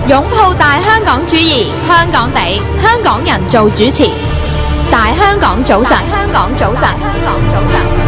擁抱大香港主義，香港地，香港人做主持。大香港早晨，香港早晨，香港早晨。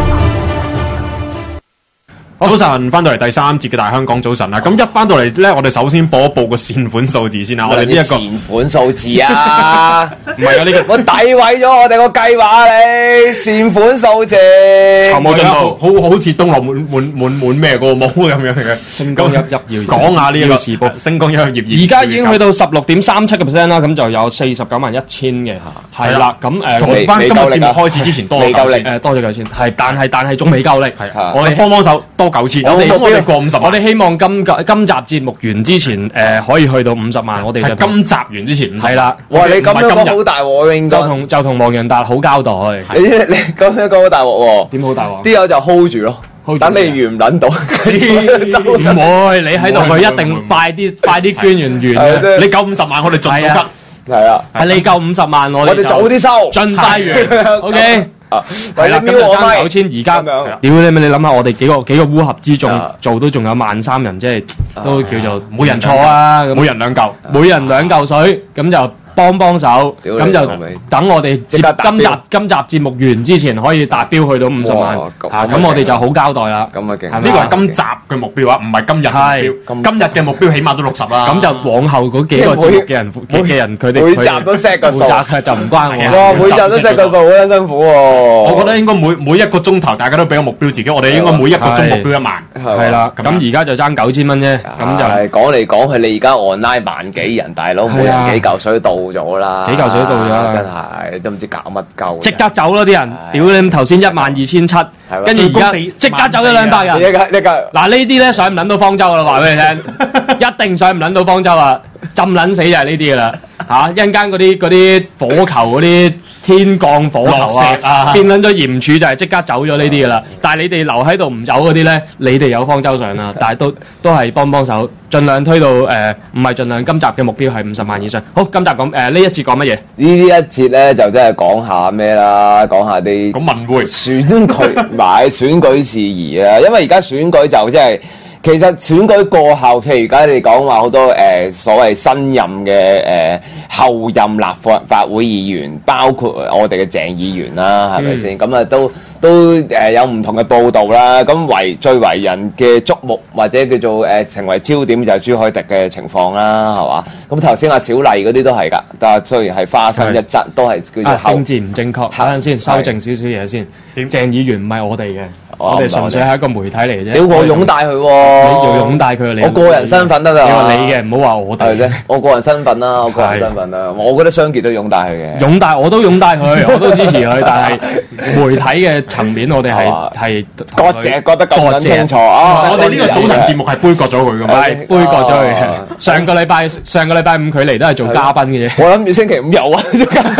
好，早晨，翻到嚟第三節嘅大香港早晨啦。咁一翻到嚟咧，我哋首先報一報個善款數字先啦。我哋呢一個善款數字啊， 唔係啊，呢個我詆毀咗我哋個計劃你善款數字， 籌冇進度，好似東落滿咩個帽咁樣嘅。 星光熠熠要講下呢個時報， 星光熠熠。 而家已經去到16.37% 啦，咁就有491000嘅，係啦。咁同翻今日節目開始之前多咗9000， 多咗9000，係，但係仲未夠力，係我哋幫手多9000，我哋過50萬。 我哋希望今集節目完之前，可以去到50萬。我哋係今集完之前係啦。 哇！你咁樣講好大鑊，應該就同黃洋達好交代。 你咁樣講好大鑊喎？ 點好大鑊？ 啲友就 hold 住咯。等你完唔撚到， 唔會，你喺度佢一定快啲捐完。 你夠50萬，我哋盡到吉。 係啊， 係你夠50萬，我哋早啲收， 盡快完。OK。係啦，咁就爭9000，而家屌你咪，你諗下，我哋幾個烏合之眾做都仲有13000人，即係都叫做每人錯啊， 每人2嚿， 每人2嚿水，咁就幫手，咁就等我哋今集節目完之前可以達標去到50萬，咁我哋就好交代啦。 咁啊勁， 呢個係今集嘅目標啊，唔係今日嘅目標。今日嘅目標起碼都60啦。 咁就往後嗰幾個節目嘅人，佢哋每集都 set 個數， 就唔關我。 哇，每集都 set 個數，好撚辛苦喎。 我覺得應該每一個鐘頭大家都俾個目標自己，我哋應該每一個鐘目標1萬。 係啦，咁而家就爭9000蚊啫。咁就係講嚟講去，你而家 online 萬幾人，大佬每人幾嚿水到咗啦， 幾嚿水到咗， 真係都唔知搞乜鳩。 即刻走咯啲人，屌你頭先12700，跟住而家即刻走咗200人。嗱呢啲咧上唔撚到方舟啦，話俾你聽，一定上唔撚到方舟啊，浸撚死就係呢啲噶啦嚇！一陣間嗰啲火球嗰啲天降火球啊，變撚咗鹽柱就係即刻走咗呢啲噶啦。但係你哋留喺度唔走嗰啲咧，你哋有方舟上啦，但係都係幫手，盡量推到唔係盡量。今集嘅目標係50萬以上。好，今集講呢一節講乜嘢？ 呢一節咧就真係講下咩啦，講下啲講文匯選舉事宜啊，因為而家選舉就即係。其實選舉過後，譬如而家你講話好多所謂新任嘅後任立法會議員，包括我哋嘅鄭議員啦，係咪先？咁啊都有唔同嘅報導啦。咁最為人嘅矚目或者叫做成為焦點就係朱凱廸嘅情況啦，係嘛？咁頭先阿小麗嗰啲都係㗎，但係雖然係花生一質，都係叫做政治唔正確。等陣先，修正少少嘢先。鄭議員唔係我哋嘅。我哋純粹係一個媒體嚟嘅啫。屌我擁戴佢喎， 你要擁戴佢， 我個人身份得㗎。 你話你嘅，唔好話我哋啫。 我個人身份啦，我個人身份啦。我覺得商傑都擁戴佢嘅。 擁戴我都擁戴佢，我都支持佢。但係媒體嘅層面，我哋係割席覺得咁清楚啊！ 我哋呢個早晨節目係杯葛咗佢㗎嘛， 杯葛咗佢。上個禮拜5佢嚟都係做嘉賓嘅啫。 我諗住星期5有啊。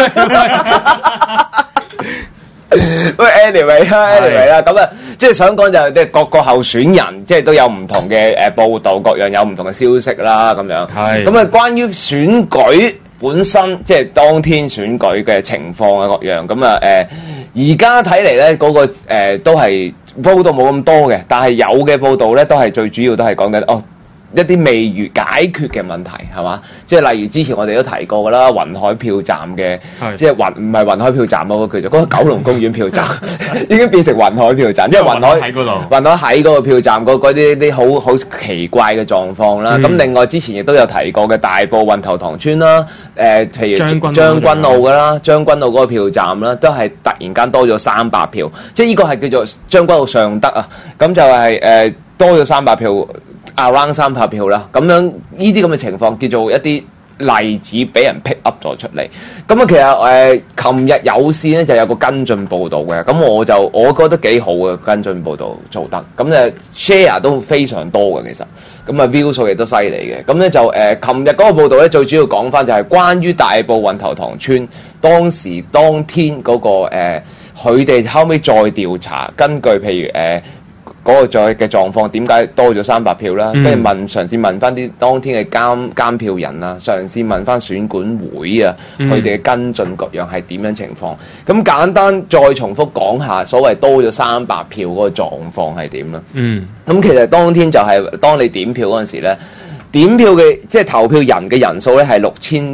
喂 anyway 啦，咁啊，即係想講就係即係各個候選人，即係都有唔同嘅報導，各樣有唔同嘅消息啦，咁樣。係。咁啊，關於選舉本身，即係當天選舉嘅情況啊，各樣。咁啊，而家睇嚟咧，嗰個都係報道冇咁多嘅，但係有嘅報道咧，都係最主要都係講緊一啲未如解決嘅問題係嘛？即係例如之前我哋都提過㗎啦，雲海票站嘅，即係唔係雲海票站咯，叫做嗰個九龍公園票站已經變成雲海票站，因為雲海喺嗰度，雲海喺嗰個票站嗰啲好奇怪嘅狀況啦。咁另外之前亦都有提過嘅大埔運頭塘村啦，譬如將軍澳㗎啦，將軍澳嗰個票站啦，都係突然間多咗300票，即係呢個係叫做將軍澳尚德啊，咁就係多咗300票。around 300票啦，咁樣呢啲咁嘅情況叫做一啲例子俾人 pick up 咗出嚟。咁啊，其實琴日有線咧就有個跟進報導嘅，咁我覺得幾好嘅跟進報導做得，咁share 都非常多嘅其實，咁啊 view 數亦都犀利嘅。咁咧就琴日嗰個報導咧最主要講翻就係關於大埔運頭塘村當天嗰個佢哋後尾再調查，根據譬如嗰個再嘅狀況點解多咗300票啦？跟住嘗試問翻啲當天嘅監票人啊，嘗試問翻選管會啊，佢哋嘅跟進各樣係點樣情況？咁簡單再重複講下所謂多咗300票嗰個狀況係點啦？咁其實當天就係當你點票嗰陣時咧， 點票嘅即係投票人嘅人數咧係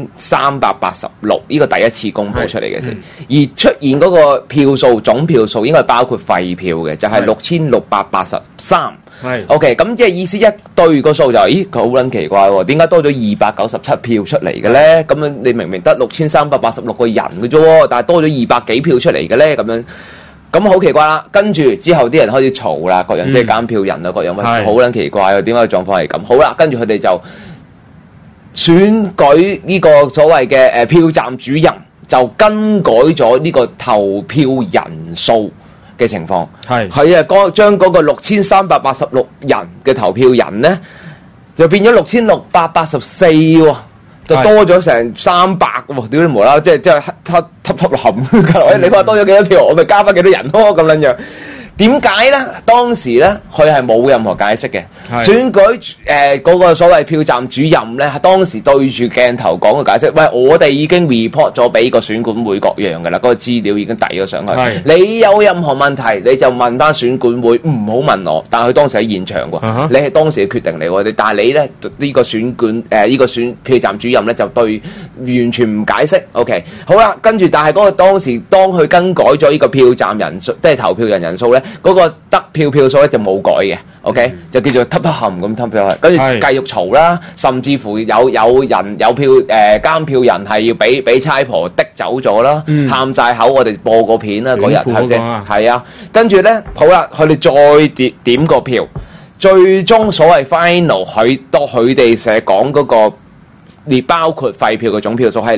6386，呢個第一次公佈出嚟嘅事。而出現嗰個票數總票數應該係包括廢票嘅，就係6683。係 OK， 咁即係意思一對個數就咦佢好撚奇怪喎，點解多咗297票出嚟嘅咧？咁樣你明明得6386個人嘅啫喎，但係多咗200幾票出嚟嘅咧，咁好奇怪啦。跟住之後啲人開始嘈啦，各人即係監票人啊，各樣好撚奇怪啊，點解狀況係咁？好啦，跟住佢哋就選舉呢個所謂嘅票站主任，就更改咗呢個投票人數嘅情況，係將嗰個6386人嘅投票人咧，就變咗6684喎，就多咗成300喎，屌你無啦，即係揼冚，你話多咗幾多票，我咪加翻幾多人咯，咁樣樣。點解咧？當時咧，佢係冇任何解釋嘅。選舉嗰個所謂票站主任咧，當時對住鏡頭講嘅解釋，喂，我哋已經 report 咗俾個選管會各樣嘅啦，嗰個資料已經遞咗上去。你有任何問題，你就問翻選管會，唔好問我。但係佢當時喺現場喎，你係當時嘅決定嚟喎。但係你咧呢個選管呢個選票站主任咧就對完全唔解釋。OK， 好啦，跟住但係嗰個當佢更改咗呢個票站人數，即係投票人人數咧。嗰個得票數咧就冇改嘅 ，OK， 就叫做揼冚咁揼票，跟住繼續嘈啦，甚至乎有人有票監票人係要俾差婆的走咗啦，喊晒口，我哋播個片啦嗰日係咪先？係啊，跟住咧好啦，佢哋再點個票，最終所謂 final 佢哋成日講嗰個，列包括廢票嘅總票數係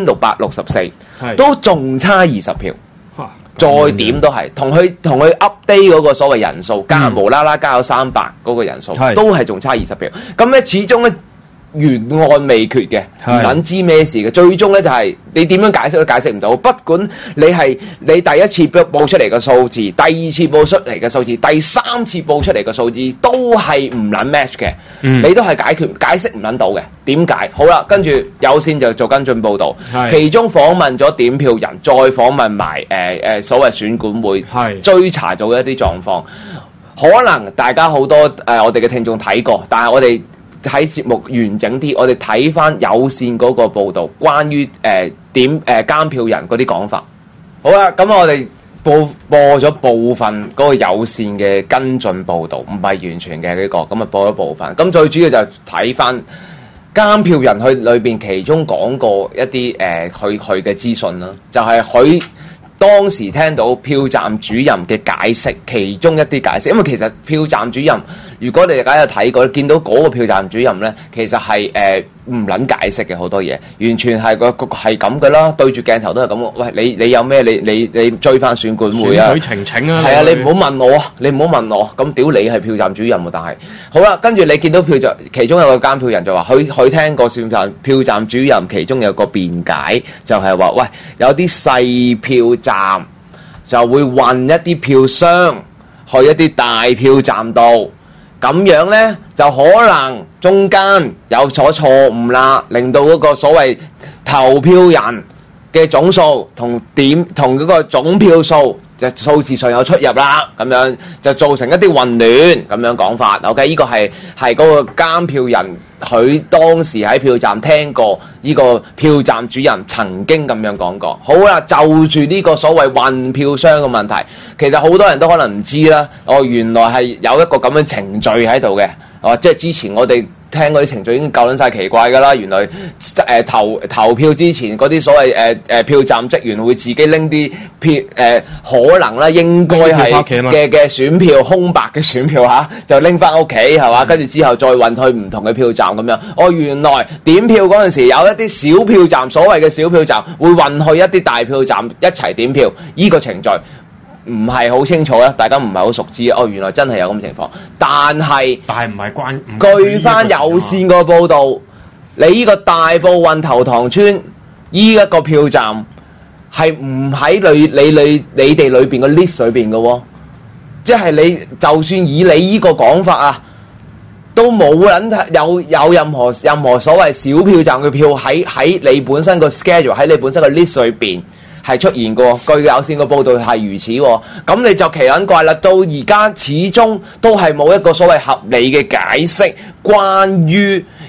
6664，都仲差20票。再點都係同佢 update 嗰個所謂人數加無啦啦加咗300嗰個人數，都係仲差20票。咁咧始終咧懸案未決嘅，唔撚知咩事嘅。最終咧就係你點樣解釋都解釋唔到。不管你第一次報出嚟嘅數字，第二次報出嚟嘅數字，第三次報出嚟嘅數字，都係唔撚 match 嘅。你都係解釋唔撚到嘅。點解？好啦，跟住有線就做跟進報導，其中訪問咗點票人，再訪問埋所謂選管會，追查咗一啲狀況。可能大家好多我哋嘅聽眾睇過，但係我哋睇節目完整啲，我哋睇翻有線嗰個報導，關於監票人嗰啲講法。好啦，咁我哋播咗部分嗰個有線嘅跟進報導，唔係完全嘅呢個，咁啊播咗部分。咁最主要就睇翻監票人佢裏邊其中講過一啲佢嘅資訊啦，就係佢當時聽到票站主任嘅解釋，其中一啲解釋，因為其實票站主任，如果你大家有睇過，見到嗰個票站主任咧，其實係唔撚解釋嘅好多嘢，完全係係咁嘅啦，對住鏡頭都係咁。喂，你有咩？你追翻選管會啊？選舉呈請啊！係啊，你唔好問我啊！你唔好問我。咁屌你係票站主任喎，但係好啦，跟住你見到票站其中有個監票人就話，佢聽過票站主任其中有個辯解，就係話，喂，有啲細票站就會運一啲票箱去一啲大票站度。咁樣呢，就可能中間有所錯誤啦，令到嗰個所謂投票人嘅總數同嗰個總票數就數字上有出入啦，咁樣就造成一啲混亂咁樣講法。OK， 呢個係嗰個監票人佢當時喺票站聽過呢個票站主任曾經咁樣講過。好啦，就住呢個所謂運票箱嘅問題，其實好多人都可能唔知啦。原來係有一個咁樣程序喺度嘅。即係之前我哋聽嗰啲程序已經夠撚晒奇怪㗎啦。原來投票之前嗰啲所謂票站職員會自己拎啲票可能啦，應該係嘅選票空白嘅選票嚇，就拎翻屋企係嘛？跟住之後再運去唔同嘅票站咁樣。原來點票嗰陣時有一啲小票站，所謂嘅小票站會運去一啲大票站一齊點票，呢個程序唔係好清楚啦，大家唔係好熟知。原來真係有咁情況，但係唔係關。據翻有線個報導，你呢個大埔運頭塘村呢一個票站係唔喺你哋裏邊個 list 裏邊嘅喎，即係你就算以你呢個講法啊，都冇人有任何所謂小票站嘅票喺你本身個 schedule 喺你本身個 list 裏邊係出現過。據有線個報道係如此喎，咁你就奇撚怪啦。到而家始終都係冇一個所謂合理嘅解釋，關於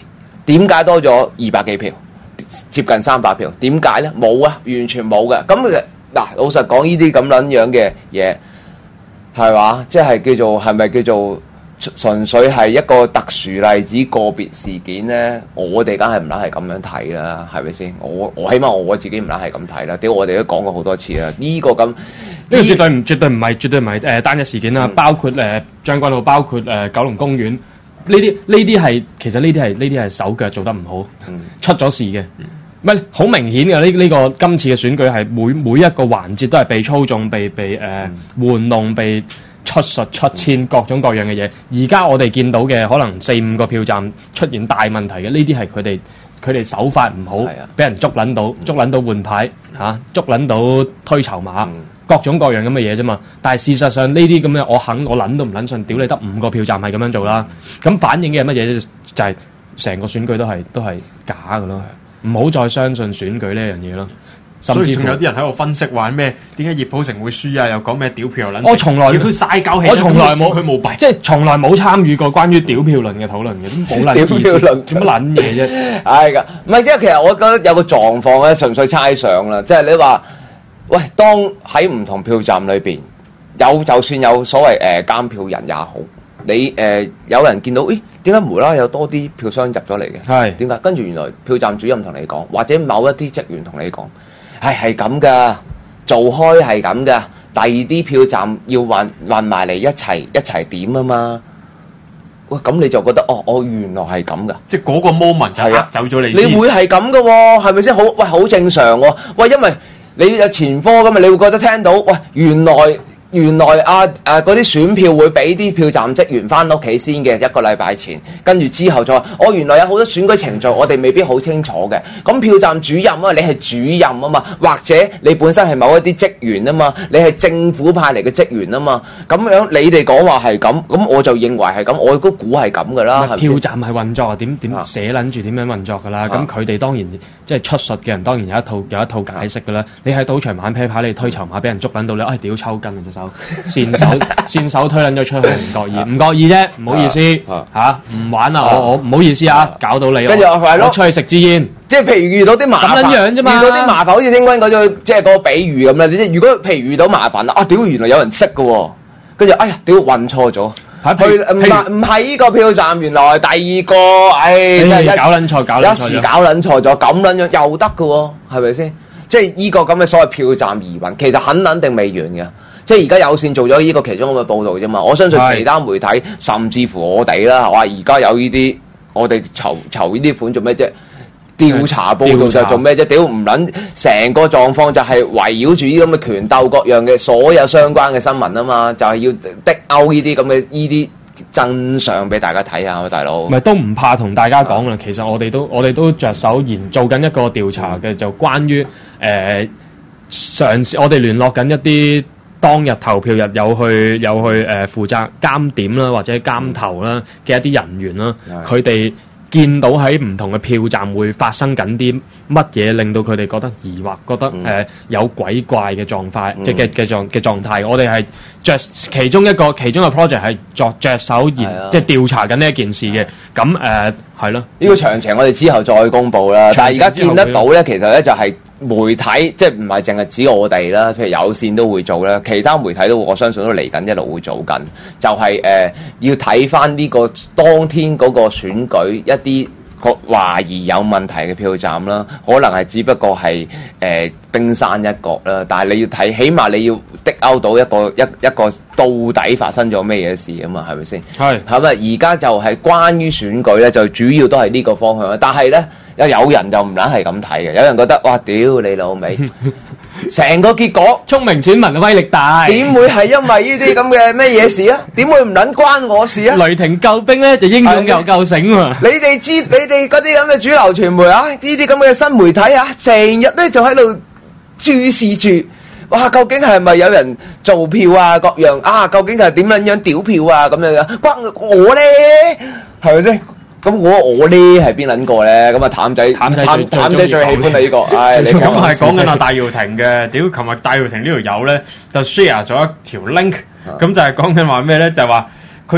點解多咗200幾票，接近300票？點解咧？冇啊，完全冇嘅。咁嗱，老實講呢啲咁撚樣嘅嘢，係嘛？即係叫做係咪叫做純粹係一個特殊例子、個別事件咧？我哋梗係唔撚係咁樣睇啦，係咪先？我起碼我自己唔撚係咁睇啦。屌，我哋都講過好多次啦，呢個咁呢個絕對唔係單一事件啦，包括將軍澳，包括九龍公園。呢啲係其實呢啲係手腳做得唔好，出咗事嘅，唔係好明顯嘅。呢個今次嘅選舉係每一個環節都係被操縱、被玩弄、被出術、出遷各種各樣嘅嘢。而家我哋見到嘅可能4-5個票站出現大問題嘅，呢啲係佢哋手法唔好，俾人捉撚到換牌嚇，捉撚到推籌碼。各種各樣咁嘅嘢啫嘛，但係事實上呢啲咁嘅我撚都唔撚信，屌你得5個票站係咁樣做啦，咁反映嘅係乜嘢咧？就係成個選舉都係假嘅咯，唔好再相信選舉呢樣嘢咯。甚至仲有啲人喺度分析話咩？點解葉普成會輸啊？又講咩屌票又撚？ 我從來佢曬狗氣， 我從來冇佢冇弊， 即係從來冇參與過關於屌票論嘅討論嘅，都冇撚意思。屌票論做乜撚嘢啫？ 係㗎，唔係因為其實我覺得有個狀況咧，純粹猜想啦，即係你話。喂，當喺唔同票站裏邊就算有所謂監票人也好，你有人見到，咦？點解無啦啦有多啲票箱入咗嚟嘅？係點解？跟住原來票站主任同你講，或者某一啲職員同你講，係咁噶，做開係咁噶，第二啲票站要運埋嚟一齊點啊嘛。喂，咁你就覺得原來係咁噶， 即係嗰個 moment 就呃走咗你先。 你會係咁噶喎？係咪先？好正常喎。喂，因為你有前科咁嘛，你會覺得聽到，喂，原來嗰啲選票會俾啲票站職員翻屋企先嘅，1個禮拜前，跟住之後就話，原來有好多選舉程序，我哋未必好清楚嘅。咁票站主任啊，你係主任啊嘛，或者你本身係某一啲職員啊嘛，你係政府派嚟嘅職員啊嘛，咁樣你哋講話係咁，咁我就認為係咁，我都估係咁噶啦。 票站係運作，點寫撚住點樣運作噶啦？咁佢哋當然即係出術嘅人，當然有一套解釋噶啦。你喺賭場玩啤牌，你推籌碼俾人捉撚到你，屌抽筋啊隻手！線手推撚咗出去，唔覺意啫，唔好意思嚇，唔玩啦，我唔好意思啊，搞到你，跟住我出去食支煙， 即係譬如遇到啲麻煩咁樣啫嘛，遇到啲麻煩，好似聽君嗰種即係嗰個比喻咁啦。即係如果譬如遇到麻煩啦，屌原來有人識嘅喎，跟住屌運錯咗，唔係呢個票站，原來第二個， 搞撚錯， 一時搞撚錯咗，咁撚樣又得嘅喎，係咪先？即係呢個咁嘅所謂票站疑雲，其實肯定未完嘅。即係而家有線做咗呢個其中咁嘅報導啫嘛，我相信其他媒體甚至乎我哋啦，話而家有呢啲，我哋籌呢啲款做咩啫？調查報導就做咩啫？屌唔撚成個狀況就係圍繞住呢啲咁嘅權鬥各樣嘅所有相關嘅新聞啊嘛，就係要的勾呢啲咁嘅呢啲真相俾大家睇下，大佬。 唔係都唔怕同大家講啦，其實我哋都着手做緊一個調查嘅，就關於嘗試我哋聯絡緊一啲。當日投票日有去負責監點啦或者監投啦嘅一啲人員啦，佢哋見到喺唔同嘅票站會發生緊啲乜嘢，令到佢哋覺得疑惑，覺得有鬼怪嘅狀態，即係嘅狀態。我哋係其中一個 project 係着手即係調查緊呢一件事嘅。咁係咯， 呢個詳情我哋之後再公佈啦。但係而家見得到咧，其實咧就係媒體，即係唔係淨係指我哋啦，譬如有線都會做啦，其他媒體都我相信都嚟緊一路會做緊，就係要睇翻呢個當天嗰個選舉一啲懷疑有問題嘅票站啦，可能係只不過係冰山一角啦，但係你要睇，起碼你要的勾到一個到底發生咗咩嘢事啊嘛，係咪先？係咪？而家就係關於選舉咧，就主要都係呢個方向啦。但係咧，有人就唔撚係咁睇嘅，有人覺得哇，屌你老味！成個結果， 聰明選民嘅威力大， 點會係因為呢啲咁嘅咩嘢事啊？點會唔撚關我事啊？ 雷霆救兵咧就英勇又夠醒喎！ 你哋嗰啲咁嘅主流傳媒啊，呢啲咁嘅新媒體啊，成日咧就喺度注視住，哇！究竟係咪有人做票啊？各樣啊？究竟係點樣屌票啊？咁樣關我咧，係咪先？咁我呢係邊撚個咧？咁啊譚仔最喜歡你呢個， 咁係講緊阿戴耀廷嘅。屌，琴日戴耀廷呢條友咧就 share 咗一條 link，咁就係講緊話咩咧？就係話佢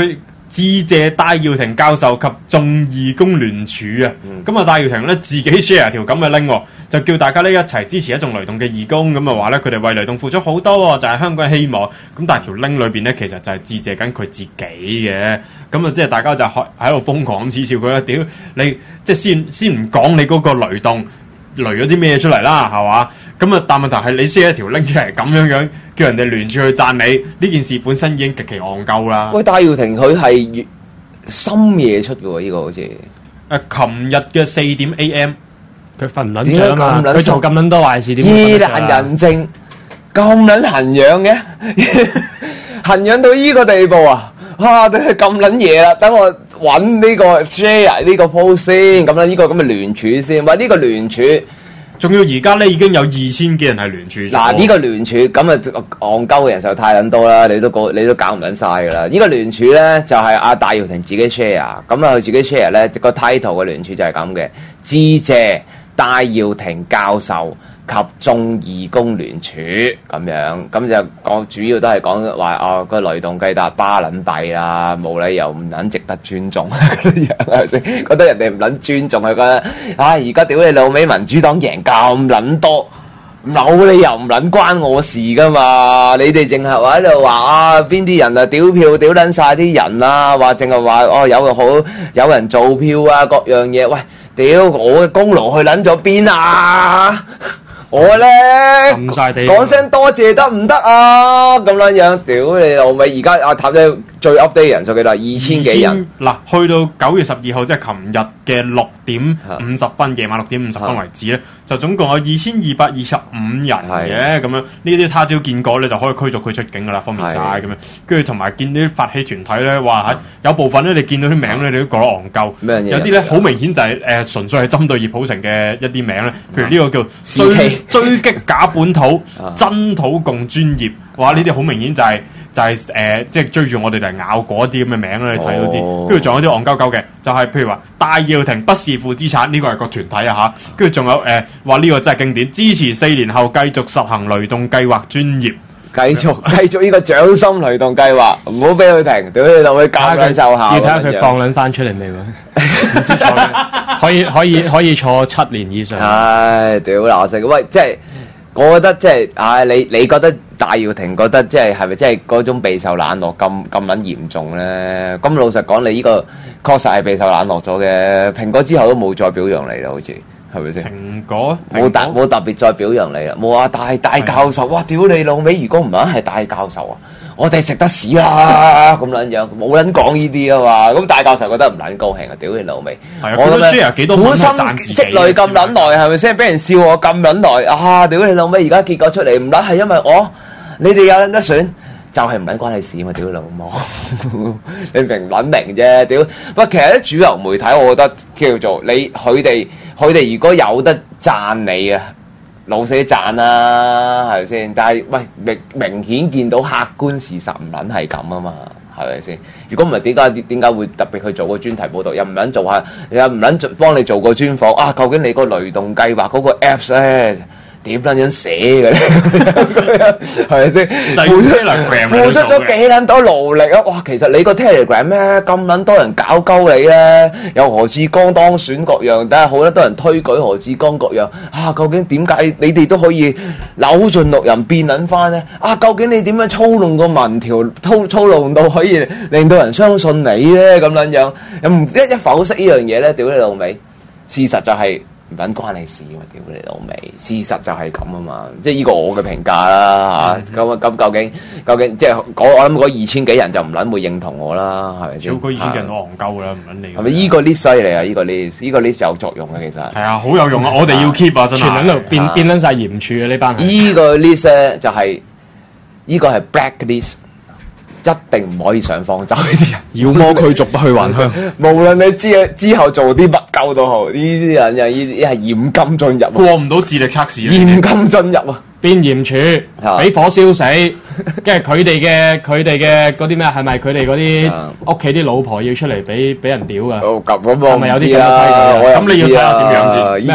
致謝戴耀廷教授及眾義工聯署啊！咁啊，戴耀廷咧自己 share 條咁嘅 link，就叫大家咧一齊支持一眾雷動嘅義工，咁啊話咧佢哋為雷動付出好多，就係香港嘅希望。咁但係條 link 裏邊咧，其實就係致謝緊佢自己嘅。咁啊，即係大家就喺度瘋狂咁恥笑佢啦！屌你，即係先唔講你嗰個雷動雷咗啲咩出嚟啦，係嘛？咁啊，但問題係你 share 一條 link 出嚟咁樣，叫人哋聯署去讚你，呢件事本身已經極其戇鳩啦。 喂，戴耀廷佢係深夜出嘅喎，呢個好似琴日嘅4點 AM， 佢瞓唔撚著啊嘛，佢做咁撚多壞事，點夜闌人靜咁撚痕癢嘅，痕癢到呢個地步啊！哇，都係咁撚嘢啦，等我揾呢個 share 呢個 post 先，咁樣呢個咁嘅聯署先。喂，呢個聯署。 仲要而家咧已經有2000幾人係聯署。 嗱，呢個聯署咁啊，戇鳩嘅人就太撚多啦，你都搞唔撚晒噶啦。呢個聯署咧就係阿戴耀廷自己 share，咁啊佢自己 share 咧個 title 嘅聯署就係咁嘅，致謝戴耀廷教授及眾義工聯署咁樣，咁就講主要都係講話個雷動計達巴撚弊啦，冇理由唔撚值得尊重嗰啲樣係咪先？覺得人哋唔撚尊重，佢覺得而家屌你老味，民主黨贏咁撚多，冇理由唔撚關我事噶嘛？你哋淨係話喺度話邊啲人啊屌票屌撚晒啲人啊，話淨係話有人做票啊各樣嘢，喂屌我嘅功勞去撚咗邊啊？我咧講聲多謝得唔得啊？咁樣樣，屌你老味！而家阿塔仔最 update 人數幾多？2000幾人。嗱， 去到9月12號，即係琴日嘅6點50分，夜晚6點50分為止咧，就總共有2225人嘅咁樣。呢啲他朝見過咧，就可以驅逐佢出境噶啦，方便晒咁樣。跟住同埋見啲發起團體咧，話有部分咧，你見到啲名咧，你都覺得戇鳩。有啲咧好明顯就係純粹係針對葉普成嘅一啲名咧，譬如呢個叫追擊假本土、真土共專業，哇！呢啲好明顯就係即係追住我哋嚟咬嗰啲咁嘅名咧，你睇到啲，跟住仲有啲戇鳩鳩嘅，就係譬如話戴耀廷不是負資產，呢個係個團體啊嚇，跟住仲有話呢個真係經典，支持4年後繼續實行雷動計劃專業， 繼續呢個掌心雷動計劃，唔好俾佢停，屌你老味，教佢奏效。 要睇下佢放撚翻出嚟未喎？唔知錯可以坐7年以上。 唉，屌嗱食，喂，即係我覺得即係，你覺得戴耀廷覺得即係咪即係嗰種備受冷落咁撚嚴重咧？咁老實講，你呢個確實係備受冷落咗嘅。蘋果之後都冇再表揚你啦，好似係咪先？蘋果冇特別再表揚你啦，冇話大教授，哇！屌你老味，如果唔係大教授啊！我哋食得屎啦咁撚樣，冇撚講呢啲啊嘛。咁大教授覺得唔撚高興啊！屌你老味，我覺得苦心積累咁撚耐，係咪先？俾人笑我咁撚耐啊！屌你老味，而家結果出嚟唔撚係因為你哋有撚得選，就係唔撚關你事嘛！屌你老母，你明唔撚明啫？屌，不過其實啲主流媒體，我覺得叫做佢哋如果有得讚你啊，老死讚啦，係咪先？但係喂，明顯見到客觀事實唔撚係咁啊嘛，係咪先？如果唔係點解會特別去做個專題報導，又唔撚做下，又唔撚幫你做個專訪啊？究竟你個雷動計劃嗰個 Apps 咧點撚樣寫嘅咧？係咪先？付出咗幾撚多勞力啊！哇，其實你個 Telegram 咧咁撚多人搞鳩你咧，有何志剛當選各樣，但係好多人推舉何志剛各樣啊！究竟點解你哋都可以扭盡六壬變撚翻咧？啊！究竟你點樣操弄個民調，操弄到可以令到人相信你咧？咁撚樣又唔一否識呢樣嘢咧？屌你老味！事實就係唔撚關你事嘛！屌你老味！事實就係咁啊嘛！即係呢個我嘅評價啦嚇。咁究竟即係我諗嗰2000幾人就唔撚會認同我啦，係咪先？ 嗰2000幾人都戇鳩啦，唔撚理。 係咪依個 list 犀利啊？依個 list 有作用嘅其實。係啊，好有用啊！我哋要 keep 啊，真係。 全喺度變撚晒嚴處嘅呢班。 依個 list 咧就係依個係 black list。一定唔可以上方舟呢啲人， 妖魔驅逐不去還鄉。 無論你之後做啲乜鳩都好，呢啲人又呢啲係嚴禁進入， 過唔到智力測試。 嚴禁進入啊！ 變嚴處，俾火燒死，跟住佢哋嘅嗰啲咩？係咪佢哋嗰啲屋企啲老婆要出嚟俾人屌噶？ 咁係咪有啲咁嘅規矩？ 咁你要睇下點樣先？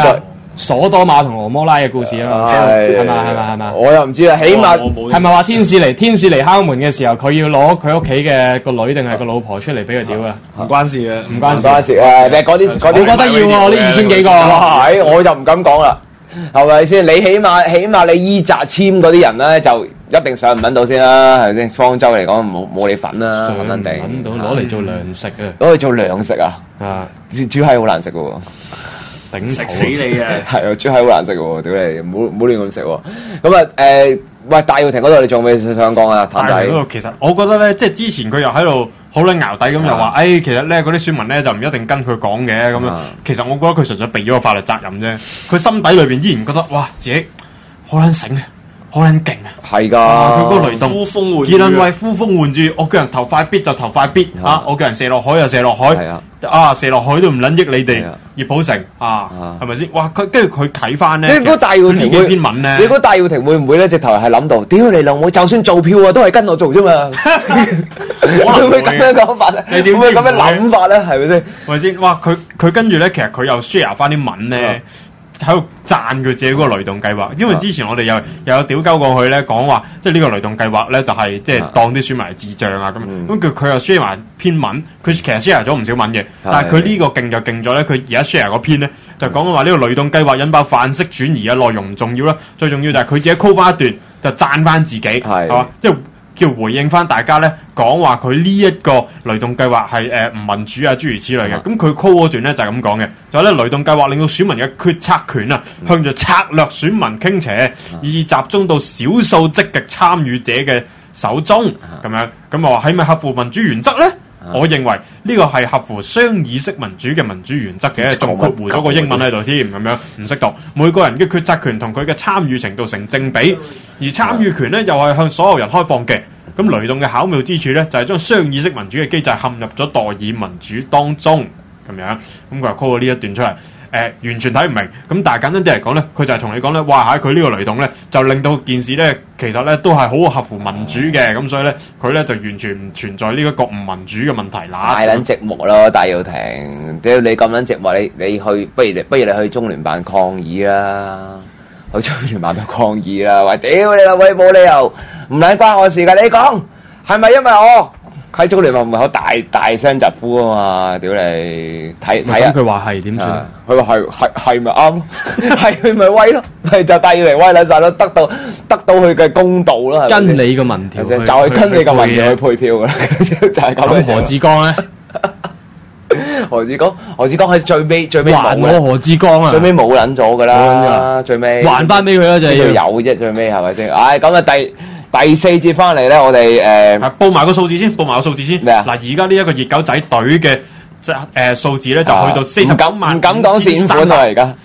索多瑪同俄摩拉嘅故事啊嘛，係嘛？ 我又唔知啦，起碼係咪話天使嚟敲門嘅時候，佢要攞佢屋企嘅個女定係個老婆出嚟俾佢屌啊？ 唔關事嘅， 唔關事啊！你嗰啲我覺得要喎，呢2000幾個， 我就唔敢講啦，係咪先？你起碼你依紮簽嗰啲人咧，就一定上唔揾到先啦，係咪先？方舟嚟講冇你份啦， 肯定揾到攞嚟做糧食啊！ 攞嚟做糧食啊！豬閪好難食嘅喎。 食死你啊！ 係啊，豬閪好難食喎，屌你，唔好亂咁食喎。咁啊，喂，戴耀廷嗰度你仲有咩想講啊？譚仔嗰度其實我覺得咧，即係之前佢又喺度好撚淆底咁，又話，其實咧嗰啲選民咧就唔一定跟佢講嘅咁樣。其實我覺得佢純粹避咗個法律責任啫。佢心底裏邊依然覺得，哇，自己好撚醒啊！好撚勁啊！ 係㗎， 佢嗰個雷動，傑倫衛呼風喚雨，我叫人投快必就投快必啊！我叫人射落海就射落海，射落海都唔撚益你哋葉寶成係咪先？哇！跟住佢睇翻咧， 你估戴耀廷幾篇文咧？ 你估戴耀廷會唔會咧？直頭係諗到，屌你老母！就算做票啊，都係跟我做啫嘛！會唔會咁樣講法咧？你點會咁樣諗法咧？係咪先？ 係咪先？哇！佢跟住咧，其實佢又 share 翻啲文咧。喺度讚佢自己嗰個雷動計劃，因為之前我哋又有屌鳩過去咧，講話即係呢個雷動計劃咧，就係即係當啲選民係智障啊咁。咁佢又 share 埋篇文，佢其實 share 咗唔少文嘅，但係佢呢個勁就勁咗咧。佢而家 share 嗰篇咧就講話呢個雷動計劃引爆範式轉移嘅內容唔重要啦，最重要就係佢自己 call 翻一段就讚翻自己，係嘛？即係叫回應翻大家咧，講話佢呢一個雷動計劃係唔民主啊，諸如此類嘅。咁佢 call 嗰段咧就係咁講嘅，就係咧雷動計劃令到選民嘅決策權啊向住策略選民傾斜，以集中到少數積極參與者嘅手中咁樣。咁我話係咪合乎民主原則咧？我認為呢個係合乎雙議式民主嘅民主原則嘅，仲括弧咗個英文喺度添，咁樣唔識讀。每個人嘅決策權同佢嘅參與程度成正比，而參與權咧又係向所有人開放嘅。咁雷動嘅巧妙之處咧，就係將雙議式民主嘅機制陷入咗代議民主當中，咁樣。咁佢話 call 咗呢一段出嚟。完全睇唔明，咁但係簡單啲嚟講咧，佢就係同你講咧，哇！喺佢呢個雷動咧，就令到件事咧，其實咧都係好合乎民主嘅，咁所以咧，佢咧就完全唔存在呢一個唔民主嘅問題啦。 太撚寂寞咯，戴耀廷，屌你咁撚寂寞，你去不如你去中聯辦抗議啦，去中聯辦度抗議啦，喂！屌你老味冇理由，唔撚關我事㗎，你講係咪因為我？喺中聯辦門口大聲疾呼啊嘛！屌你睇啊！ 佢話係點算？ 佢話係咪啱？係佢咪威咯？咪就戴耀廷威撚晒咯，得到佢嘅公道啦。 跟你個民調， 就係跟你個民調去配票噶啦，就係咁。 咁何志剛咧？ 何志剛係最尾還我何志剛啊！ 最尾冇撚咗噶啦，最尾還翻俾佢啦，就係有啫，最尾係咪先？唉，咁啊第4節翻嚟咧，我哋報埋個數字先。 咩啊？ 嗱，而家呢一個熱狗仔隊嘅數字咧，就去到49萬， 唔敢講善款啦，而家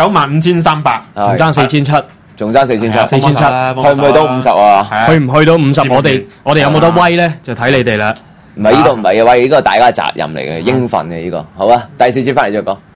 495300， 仲爭4700， 仲爭4700， 去唔去到50啊？ 去唔去到50？我哋有冇得威咧？就睇你哋啦。 唔係呢個唔係嘅威，呢個大家責任嚟嘅，應份嘅呢個，好啊。第4節翻嚟再講。